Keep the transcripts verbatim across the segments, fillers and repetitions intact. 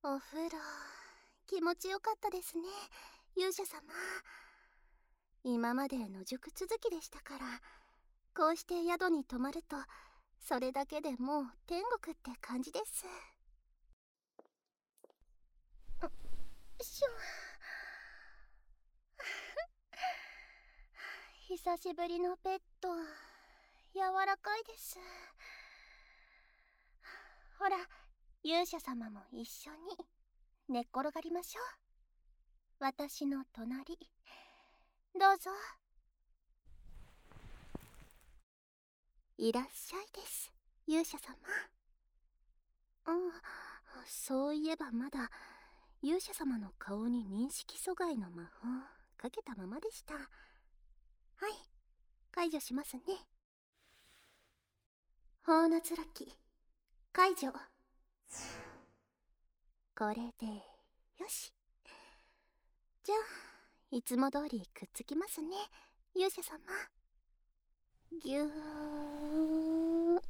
お風呂、気持ちよかったですね、勇者様。今まで野宿続きでしたから、こうして宿に泊まると、それだけでもう天国って感じです。しょ久しぶりのベッド、柔らかいです。ほら、勇者様も一緒に寝っ転がりましょう。私の隣、どうぞ。いらっしゃいです、勇者様。あ、そういえばまだ勇者様の顔に認識阻害の魔法かけたままでした。はい、解除しますね。法のつらき解除。これでよし。じゃあいつも通りくっつきますね、勇者様。ぎゅー。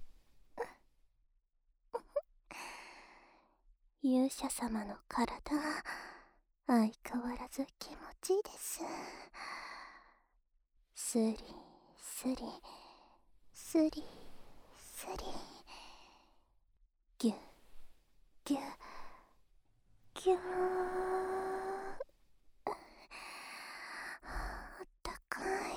勇者様の体、相変わらず気持ちいいです。スリスリスリスリ、ぎゅぎゅぎゅー。あったかい。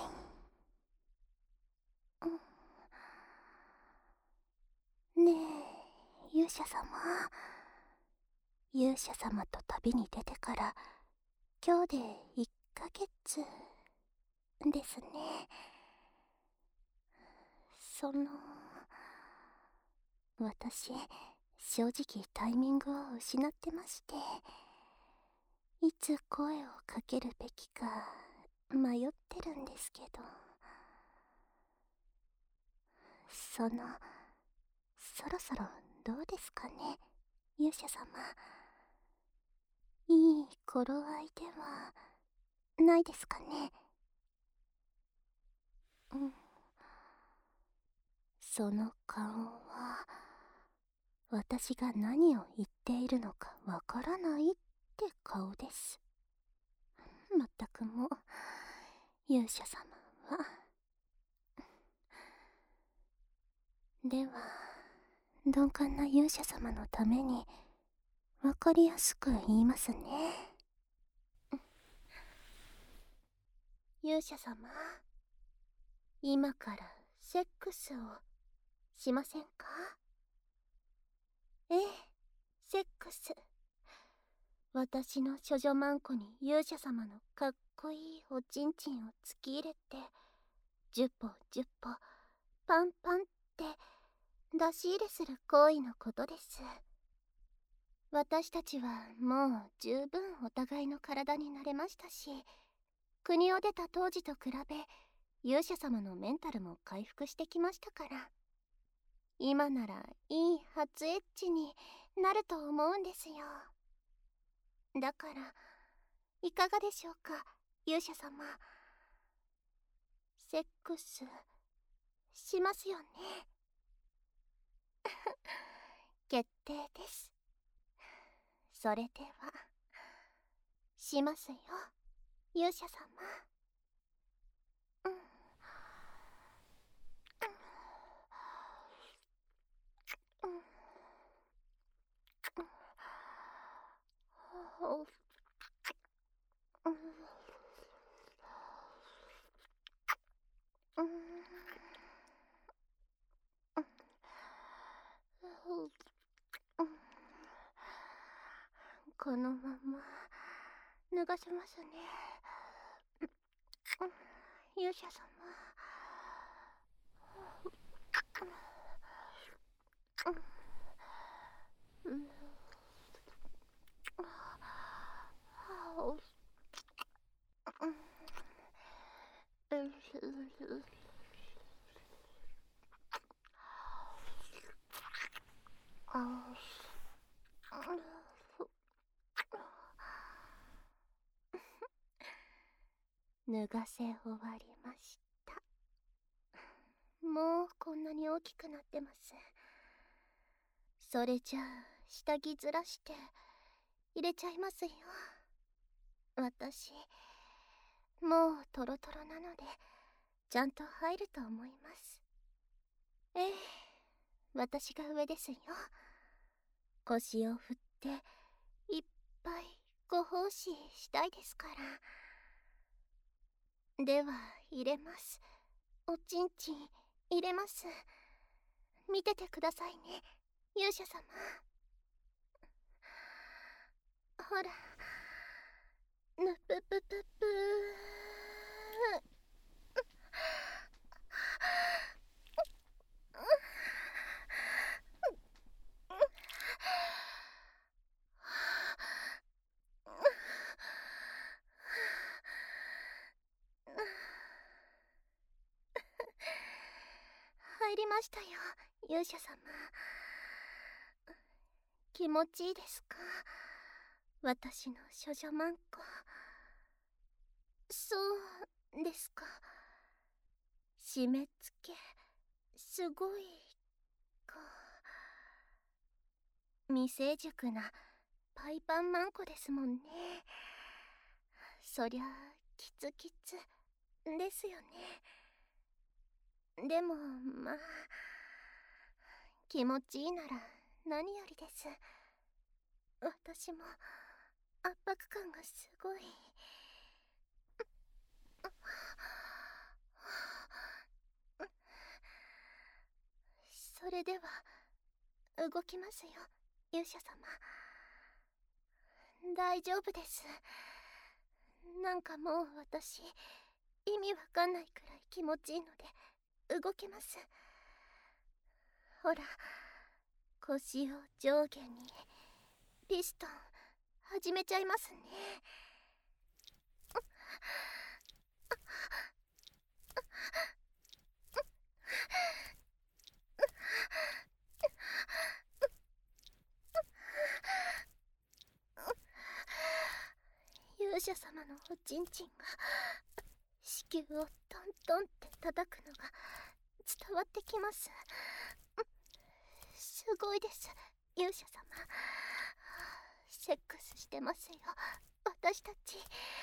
ねえ、勇者様。勇者様と旅に出てから今日でいっかげつですね。その私、正直タイミングを失ってまして、いつ声をかけるべきか迷ってるんですけど、そのそろそろどうですかね、勇者様。いい頃合いではないですかね。うん。その顔は、私が何を言っているのかわからないって顔です。まったくもう、勇者様は。では、鈍感な勇者様のために、わかりやすく言いますね。勇者様、今からセックスをしませんか？ええ、セックス。私の処女マンコに勇者様のかっこいいおちんちんを突き入れて、じゅっぽじゅっぽパンパンって出し入れする行為のことです。私たちはもう十分お互いの体になれましたし、国を出た当時と比べ勇者様のメンタルも回復してきましたから、今ならいい初エッチになると思うんですよ。だからいかがでしょうか、勇者様。セックスしますよね？決定です。それではしますよ、勇者様。うん。うん。うん。うん。このまま脱がせますね、勇者様。脱がせ終わりました。もうこんなに大きくなってます。それじゃあ下着ずらして入れちゃいますよ。私もうトロトロなのでちゃんと入ると思います。ええ、私が上ですよ。腰を振っていっぱいご奉仕したいですから。では入れます。おちんちん入れます。見ててくださいね、勇者様。ほら、ぬぷぷぷぷ入りましたよ、勇者様。気持ちいいですか、私の処女マンコ。そうですか。締め付けすごいか。未成熟なパイパンマンコですもんね。そりゃキツキツですよね。でもまあ気持ちいいなら何よりです。私も圧迫感がすごい。それでは動きますよ、勇者様。大丈夫です。なんかもう私意味わかんないくらい気持ちいいので動けます。ほら、腰を上下にピストン始めちゃいますね。勇者様のおちんちんが子宮をトントンって叩くのが伝わってきます。すごいです、勇者様。セックスしてますよ、私たち。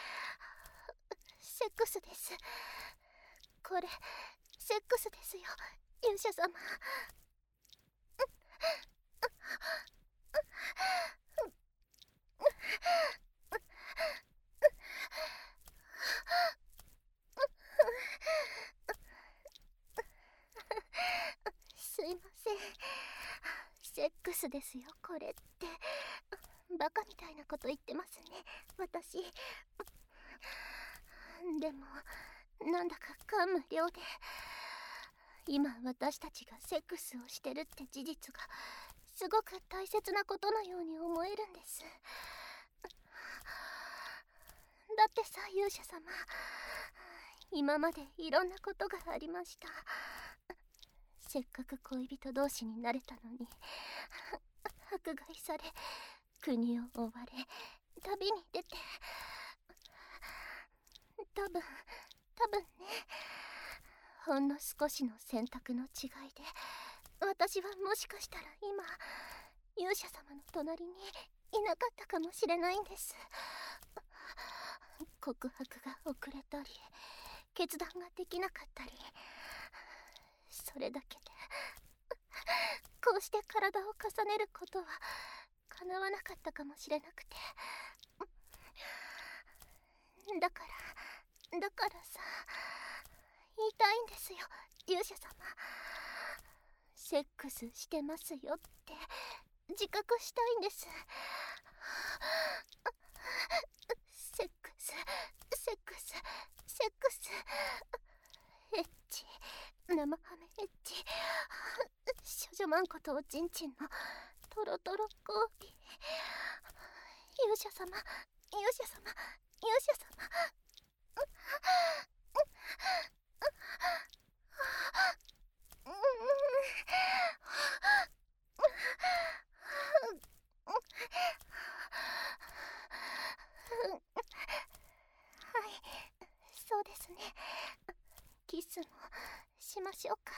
セックスです。これセックスですよ、勇者様。すいません、セックスですよこれって。バカみたいなこと言ってますね、私。でもなんだか感無量で、今私たちがセックスをしてるって事実がすごく大切なことのように思えるんです。だってさ、勇者様、今までいろんなことがありました。せっかく恋人同士になれたのに迫害され、国を追われ、旅に出て、多分多分ね、ほんの少しの選択の違いで私はもしかしたら今勇者様の隣にいなかったかもしれないんです。告白が遅れたり決断ができなかったり、それだけでこうして体を重ねることは叶わなかったかもしれなくて、だからだからさ、言いたいんですよ、勇者様。セックスしてますよって自覚したいんです。セックスセックスセックスエッチ、生ハメエッチ、少女マンコとおちんちんのトロトロ交尾。勇者様、勇者様、勇者様。はい、そうですね。キスもしましょうか。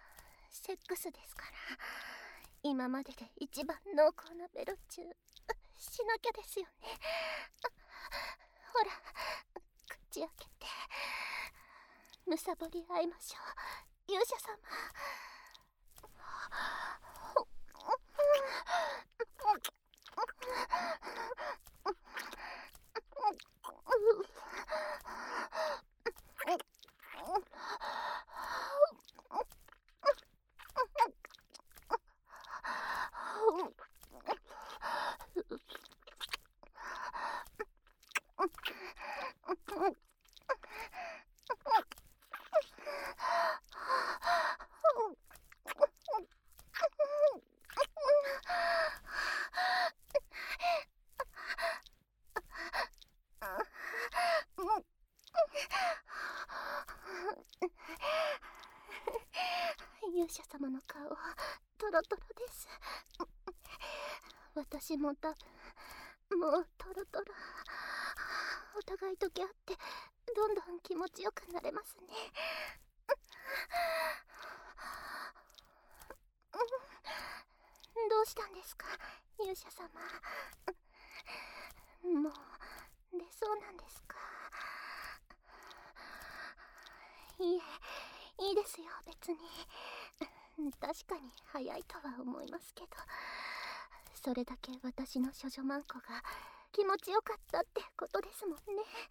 セックスですから、今までで一番濃厚なベロチューしなきゃですよね。ほら、口開けてむさぼり合いましょう、勇者様。勇者様の顔トロトロです。私も多分もうトロトロ。お互い溶け合ってどんどん気持ちよくなれますね。どうしたんですか、勇者様。もう出そうなんですか。いえ、いいですよ、別に。確かに早いとは思いますけど、それだけ私の処女マンコが気持ちよかったってことですもんね。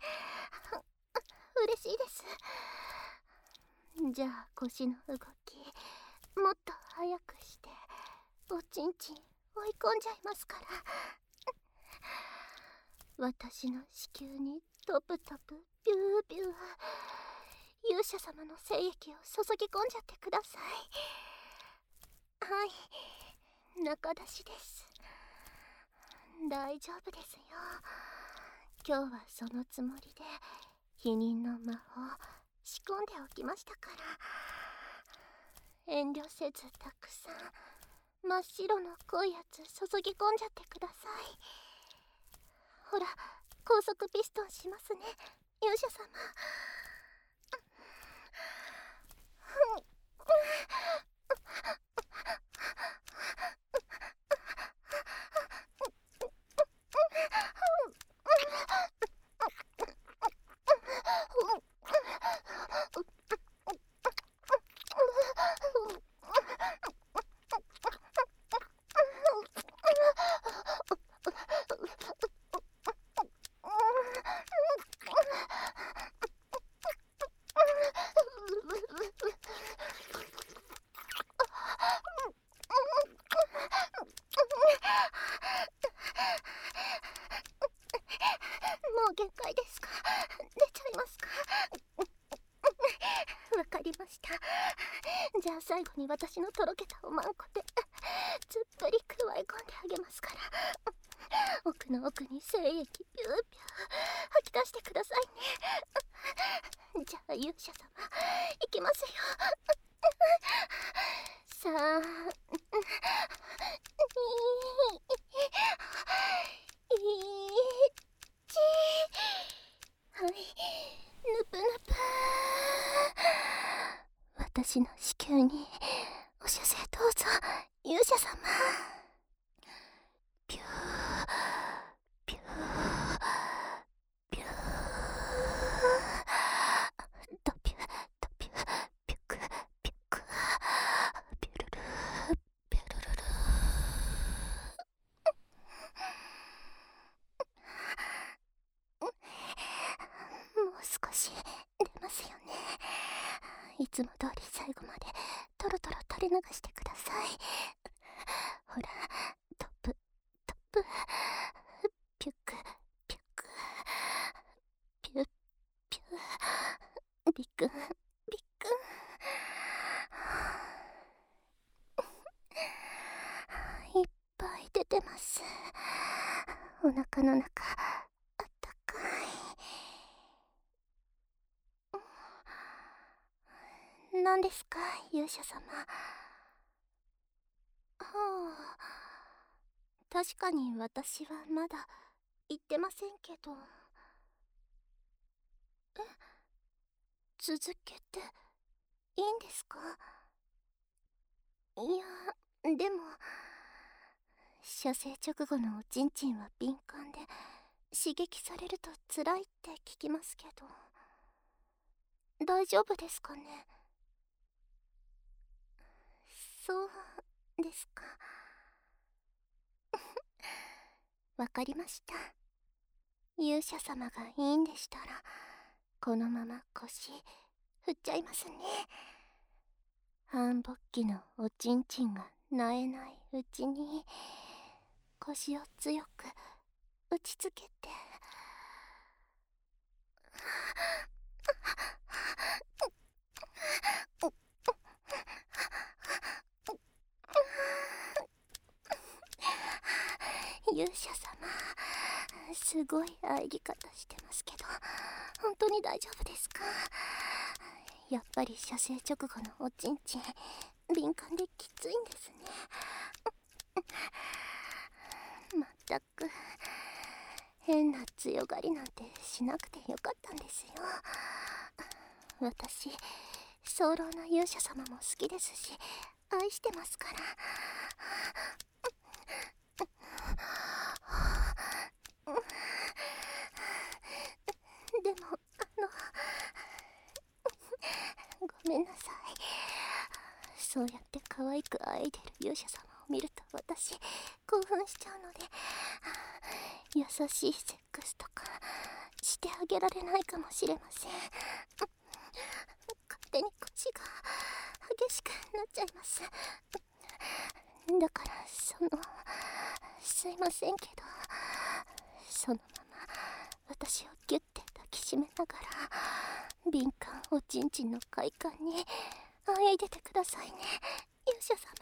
嬉しいです。じゃあ腰の動きもっと早くしておちんちん追い込んじゃいますから。私の子宮にトプトプビュービュー、勇者様の精液を注ぎ込んじゃってください。はい、中出しです。大丈夫ですよ。今日はそのつもりで避妊の魔法仕込んでおきましたから、遠慮せずたくさん真っ白の濃いやつ注ぎ込んじゃってください。ほら、高速ピストンしますね、勇者様。もう限界ですか。出ちゃいますか。わかりました。じゃあ最後に私のとろけたおまんこでつっぷりくわえ込んであげますから、奥の奥に精液ビュービュー吐き出してくださいね。じゃあ勇者様いきますよ。さあ、はい、ぬぷぬぷ。私の子宮にお射精どうぞ、勇者様。ピューピューピュー、ドピュドピュピュクピュクピュルルピュルルル。もう少し出ますよね。いつも通り最後までトロトロ垂れ流してください。ほら、トップトップピュクピュクピュピュビクンビクン。いっぱい出てます。お腹の中あったかい。何ですか、勇者様。はあ、確かに私はまだ言ってませんけど。え、続けていいんですか。いや、でも射精直後のおちんちんは敏感で刺激されると辛いって聞きますけど、大丈夫ですかね。そうですか。わかりました。勇者様がいいんでしたらこのまま腰振っちゃいますね。繁勃期のおちんちんがなえないうちに腰を強く打ちつけて、勇者様、すごい喘ぎ方してますけど本当に大丈夫ですか。やっぱり射精直後のおちんちん敏感できついんですね。まったく変な強がりなんてしなくてよかったんですよ。私早漏な勇者様も好きですし愛してますから。でもあのごめんなさい。そうやって可愛くあえいでる勇者様を見ると私興奮しちゃうので、優しいセックスとかしてあげられないかもしれません。勝手に腰が激しくなっちゃいます。だからそのすいませんけど、そのまま私をギュッて抱きしめながら敏感おちんちんの快感にあえいでてくださいね、勇者様。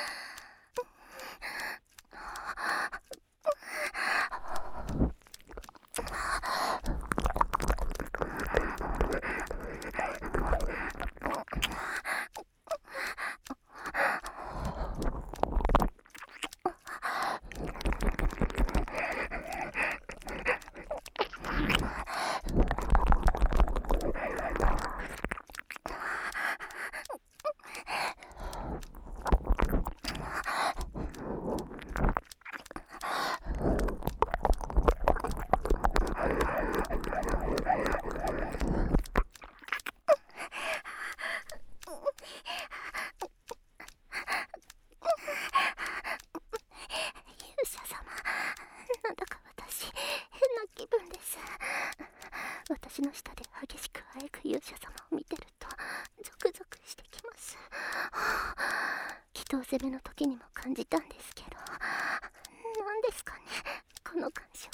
私の下で激しくあえぐ勇者様を見てるとゾクゾクしてきます。祈祷攻めの時にも感じたんですけど、何ですかねこの感触。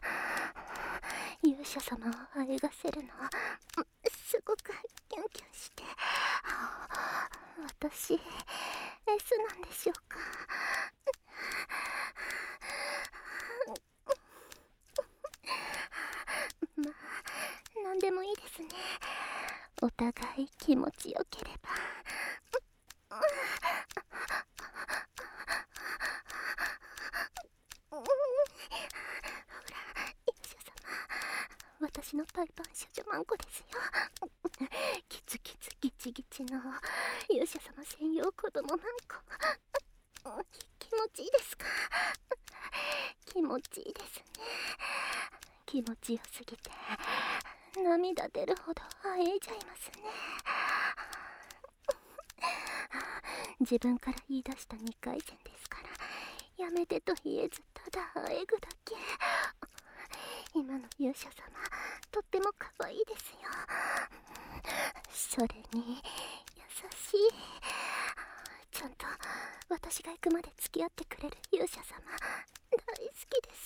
勇者様をあえがせるのはすごくキュンキュンして、私 エス なんでしょうか。まあ何でもいいですね。お互い気持ちよければ。ほら勇者様、私のパイパン少女マンコですよ。キツキツギチギチの勇者様専用子供マンコ。気持ちいいですか。気持ちいいですね。気持ちよすぎて涙出るほどあえいじゃいますね。自分から言い出したにかい戦ですから、やめてと言えずただあえぐだけ。今の勇者様とっても可愛いですよ。それに優しい。ちゃんと私が行くまで付き合ってくれる勇者様大好きです。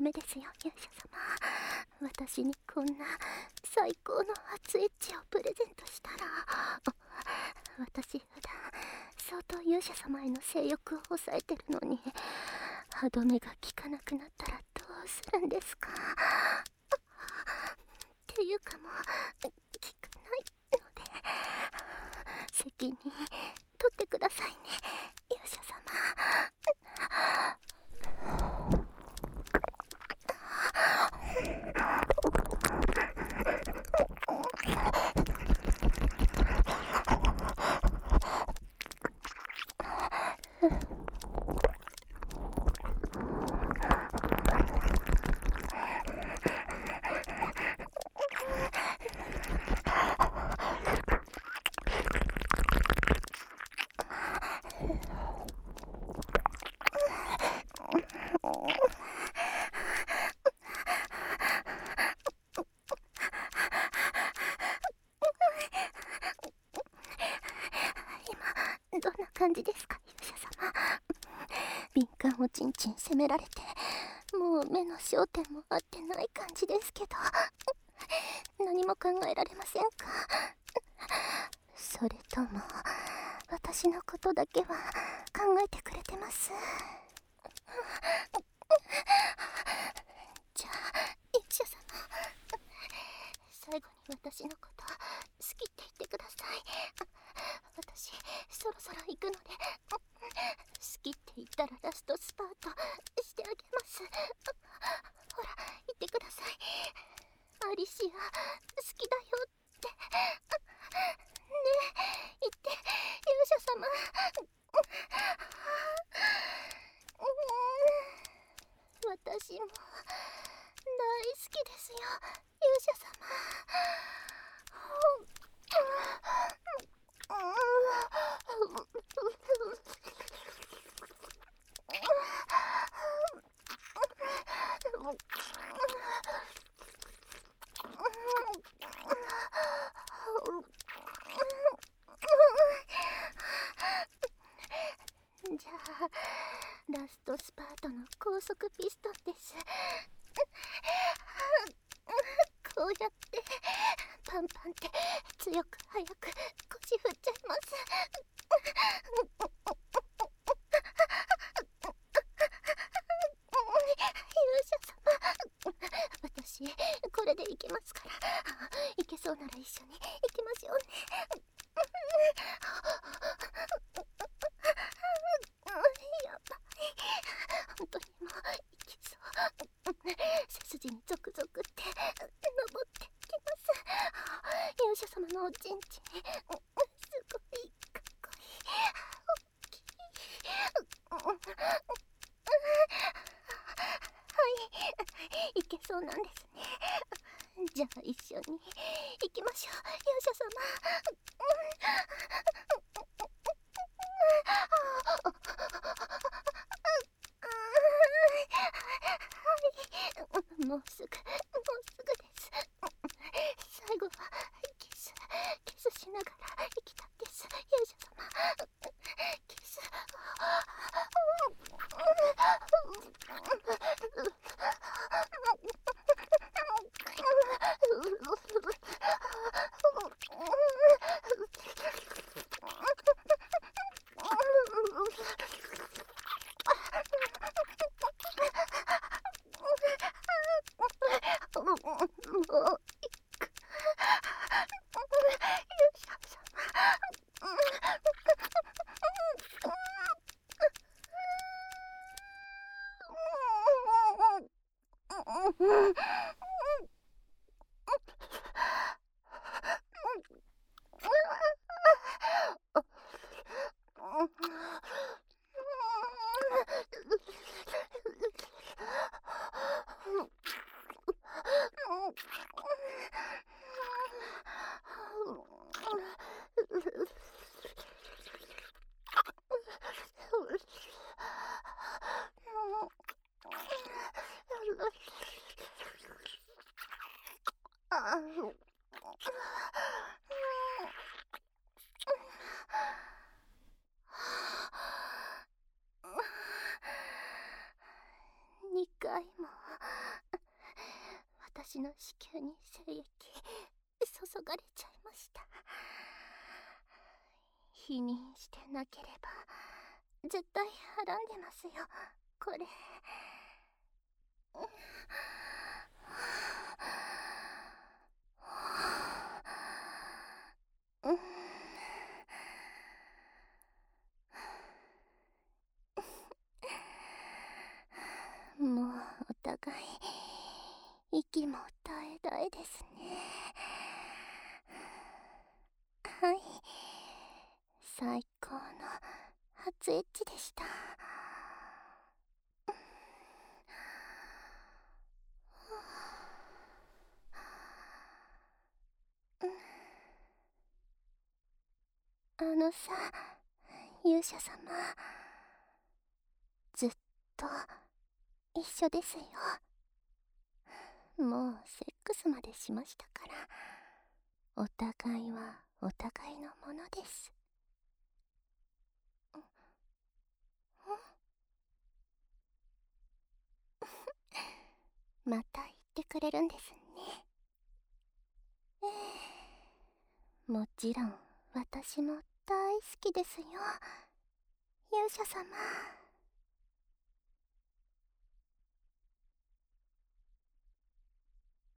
メですよ勇者様。私にこんな最高の初エッチをプレゼントしたら、私普段相当勇者様への性欲を抑えてるのに、歯止めが効かなくなったらどうするんですか。っていうかもう効かないので責任取ってくださいね勇者様。どんな感じですか勇者様。敏感おちんちん責められて、もう目の焦点も合ってない感じですけど、何も考えられませんか。それとも私のことだけは考えてくれてます。じゃあ勇者様、最後に私のこと好きって言ってください。私そろそろ行くので、好きって言ったらラストスパートしてあげます。ほら言ってください。アリシア好きだよって。ねえ言って勇者様。私も大好きですよ勇者様。じゃあラストスパートの高速ピストンです。こうやってパンパンって強く速く腰振っちゃいます。勇者様、私これでいけますから、いけそうなら一緒に行きましょうね。やばい、本当にもういけそう。背筋にゾクゾクって登ってきます。勇者様のおちんちん、すごいかっこいい、大きい。はい、いけそうなんですね。じゃあ一緒に行きましょう勇者様。もうすぐもうすぐです。最後はキスキスしながら行きたいです勇者様。キス。 私の子宮に精液注がれちゃいました。否認してなければ絶対はらんでますよ、これ。もうお互い息も絶え絶えですね。はい、最高の初エッチでした。あのさ、勇者様、ずっと一緒ですよ。もうセックスまでしましたから、お互いはお互いのものです。また言ってくれるんですね。ええ、もちろん私も大好きですよ、勇者様。